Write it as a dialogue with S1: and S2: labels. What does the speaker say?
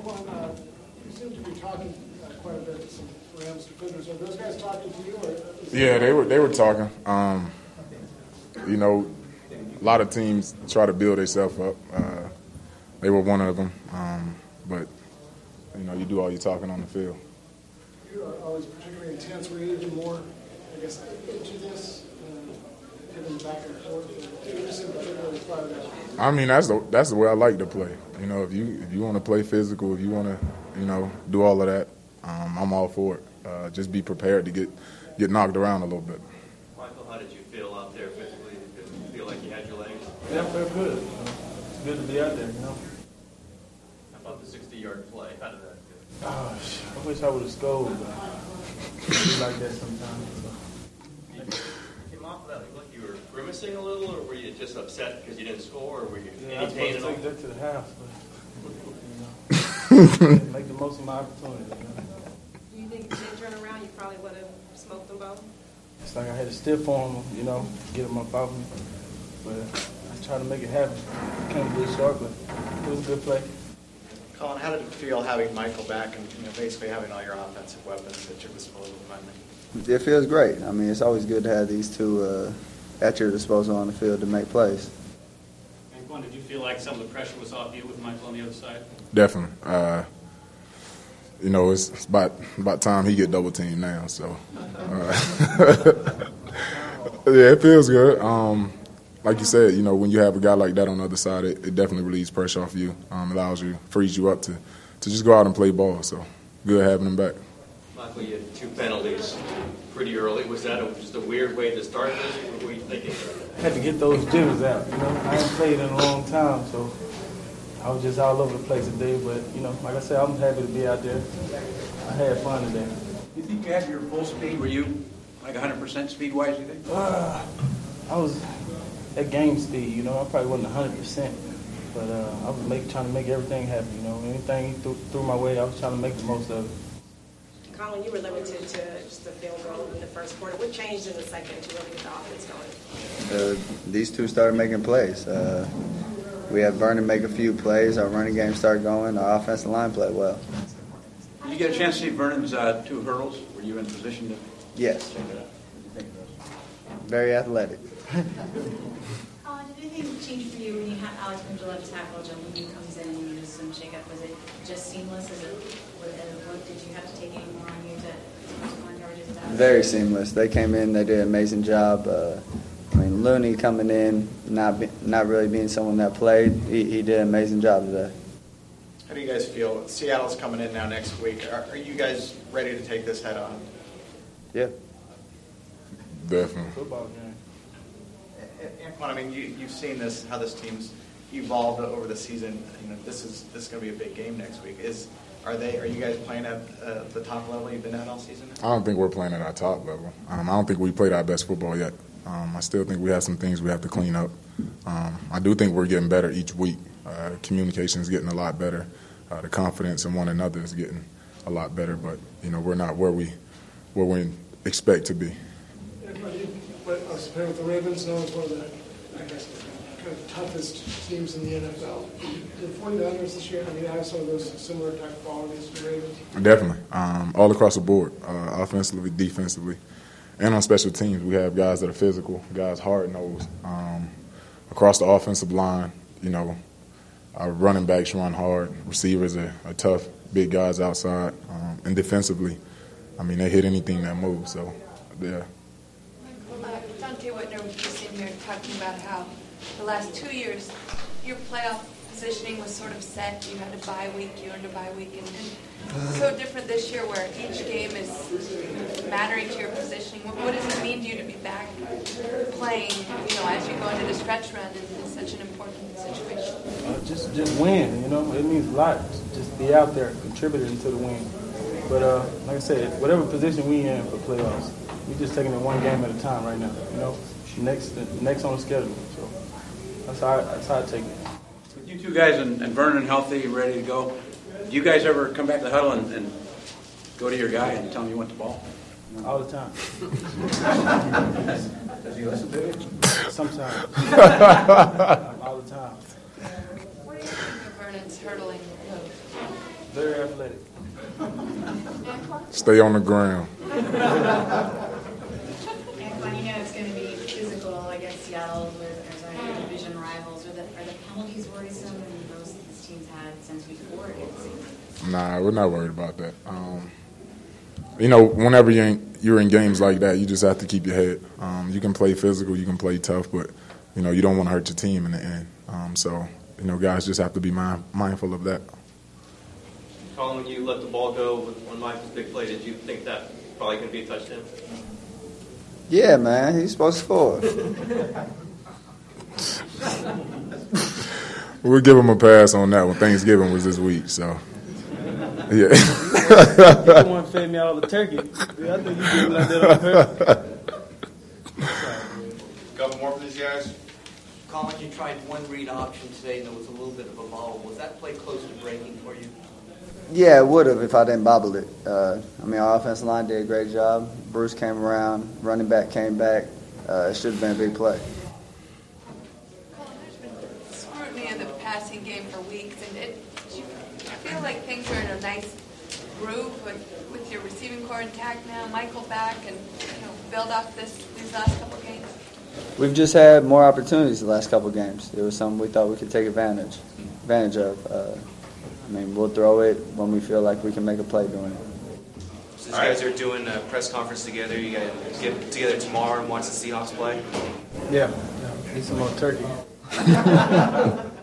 S1: Quan, you seem to be talking quite a bit to some Rams defenders. Are those guys talking to you?
S2: Yeah, they were talking. You know, a lot of teams try to build themselves up. They were one of them. But, you know, you do all your talking on the field.
S1: You are always particularly intense. Were you even more, I guess, into this, given back and forth? You just seem particularly fired up.
S2: I mean, that's the way I like to play. You know, if you want to play physical, if you want to, you know, do all of that, I'm all for it. Just be prepared to get knocked around a little bit.
S3: Michael, how did you feel out there physically? Did you feel like you had your legs?
S4: Yeah, I felt good. It's good to be out there, you know.
S3: How about the 60-yard play? How did that go?
S4: Oh, I wish I would have scored, but it's like that sometimes. So.
S3: You came off of that like you were grimacing a little, or were you just upset because you didn't score, or were you
S4: I was
S3: pain
S4: supposed
S3: at all?
S4: to take that to the house, but you know, make the most of my opportunity. You know?
S5: Do you think if you did turn around, you probably would have smoked them both?
S4: It's like I had a stiff on them, you know, get them up off me. But I tried to make it happen. Came a little short, but it was a good play.
S6: Colin, how did it feel having Michael back and basically having all your offensive weapons at your disposal finally?
S7: It feels great. I mean, it's always good to have these two at your disposal on the field to make plays.
S8: And Quan, did you feel like some of the pressure was off you with Michael on the other side?
S2: Definitely. You know, it's about time he get double teamed now. So, yeah, it feels good. Like you said, you know, when you have a guy like that on the other side, it definitely relieves pressure off you. Frees you up to just go out and play ball. So, good having him back.
S3: Michael, you had 2 penalties pretty early. Was that just a weird way to start this? What were you thinking?
S4: I had to get those jitters out, you know. I haven't played in a long time, so I was just all over the place today. But, you know, like I said, I'm happy to be out there. I had fun today.
S9: You think you had your full speed? Were you like 100% speed-wise, you think?
S4: I was at game speed, you know. I probably wasn't 100%, but I was trying to make everything happen, you know. Anything he threw my way, I was trying to make the most of it.
S5: Colin, you were limited to just the field goal in the first quarter. What changed in the second to really get the offense going?
S7: These two started making plays. We had Vernon make a few plays. Our running game started going. Our offensive line played well.
S9: Did you get a chance to see Vernon's 2 hurdles? Were you in position to
S7: Yes.
S9: check it out? What did you think of those?
S7: Very athletic.
S10: Did anything change for you when you had Alex Mangella tackle John Lee comes in and you do some shake-up? Was it just seamless? What did you have to take any more on you to find coverages of that?
S7: Very seamless. They came in. They did an amazing job. I mean, Looney coming in, not really being someone that played, he did an amazing job today.
S6: How do you guys feel? Seattle's coming in now next week. Are you guys ready to take this head on?
S7: Yeah.
S2: Definitely.
S4: Football game.
S6: Anquan, I mean, you've seen this, how this team's evolved over the season. You know, this is going to be a big game next week. Are you guys playing at the top level you've been at all season?
S2: I don't think we're playing at our top level. I don't think we played our best football yet. I still think we have some things we have to clean up. I do think we're getting better each week. Communication is getting a lot better. The confidence in one another is getting a lot better. But you know, we're not where we expect to be.
S1: But I was playing with the Ravens, known as one of the, I guess, kind of toughest teams in the NFL. The 49ers this year, I mean, have some of those similar type of qualities to the Ravens?
S2: Definitely. All across the board, offensively, defensively, and on special teams. We have guys that are physical, guys hard-nosed. Across the offensive line, you know, our running backs run hard. Receivers are tough, big guys outside. And defensively, I mean, they hit anything that moves. So, yeah.
S11: Dante Whitner was just in here talking about how the last 2 years your playoff positioning was sort of set. You had a bye week, you earned a bye week, and so different this year where each game is mattering to your positioning. What does it mean to you to be back playing, you know, as you go into the stretch run in such an important situation?
S4: Just win, you know. It means a lot. Just be out there, contributing to the win. But like I said, whatever position we in for playoffs, we're just taking it one game at a time right now. You know, next on the schedule. So that's how I take it.
S9: With you 2 guys and Vernon healthy, ready to go, do you guys ever come back to the huddle and go to your guy and tell him you want the ball?
S4: All the time.
S9: Does he listen to you?
S4: Sometimes. All the time.
S11: What do you think of Vernon's hurdling move?
S4: Very athletic.
S2: Stay on the ground.
S10: Antoine, you know it's going to be physical against Seattle as our division rivals. Are the penalties worrisome and those this team's had since week 4 against them?
S2: Nah, we're not worried about that. You know, whenever you're in games like that, you just have to keep your head. You can play physical, you can play tough, but, you know, you don't want to hurt your team in the end. So, you know, guys just have to be mindful of that.
S3: Colin, when you let the ball go on Michael's big play, did you think that probably going to be a touchdown?
S7: Yeah, man, he's supposed to score.
S2: We'll give him a pass on that one. Thanksgiving was this week, so. Yeah.
S4: You the one fed me all the turkey. Yeah, I think you did like that on purpose.
S12: Couple more for these guys.
S13: Colin, you tried one read option today and there was a little bit of a bobble. Was that play close to breaking for you?
S7: Yeah, it would have if I didn't bobble it. I mean, our offensive line did a great job. Bruce came around, running back came back. It should have been a big play.
S11: Colin, there's been scrutiny of the passing game for weeks, and do you feel like things are in a nice groove with your receiving core intact now, Michael back, and build off these last couple games?
S7: We've just had more opportunities the last couple games. It was something we thought we could take advantage of. I mean, we'll throw it when we feel like we can make a play doing it.
S14: So these guys are doing a press conference together. You guys get together tomorrow and watch the Seahawks play?
S4: Yeah. Need some more turkey.